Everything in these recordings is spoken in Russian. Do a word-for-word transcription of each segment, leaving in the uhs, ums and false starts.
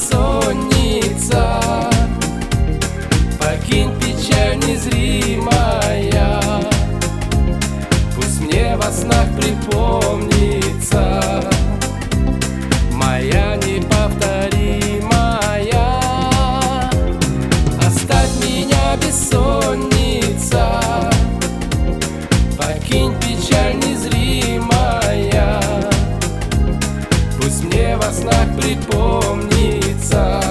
бессонница, покинь печаль незримая, пусть мне во снах припомнится моя неповторимая. Оставь меня, бессонница, покинь печаль незримая, пусть мне во снах припомнится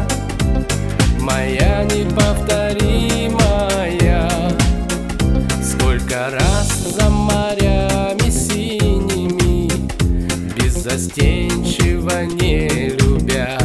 моя неповторимая. Сколько раз за морями синими, беззастенчиво не любя,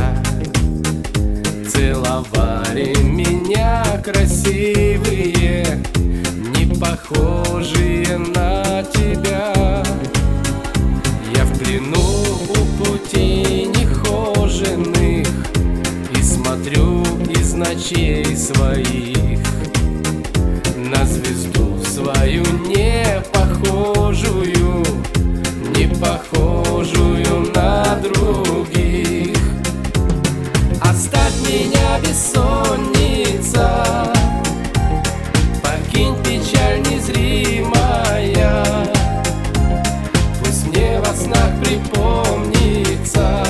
целовали меня красивые, не похожие на тебя. Я в плену у путей нехоженных и смотрю из ночей своих на звезду свою не похожую, не похожую на других. Оставь меня, бессонница, покинь печаль незримая, пусть мне во снах припомнится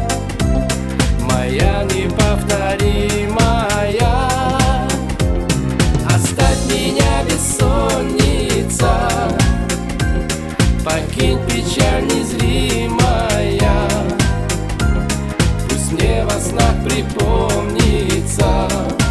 моя неповторимая. Оставь меня, бессонница, покинь печаль незримая, пусть мне во снах припомнится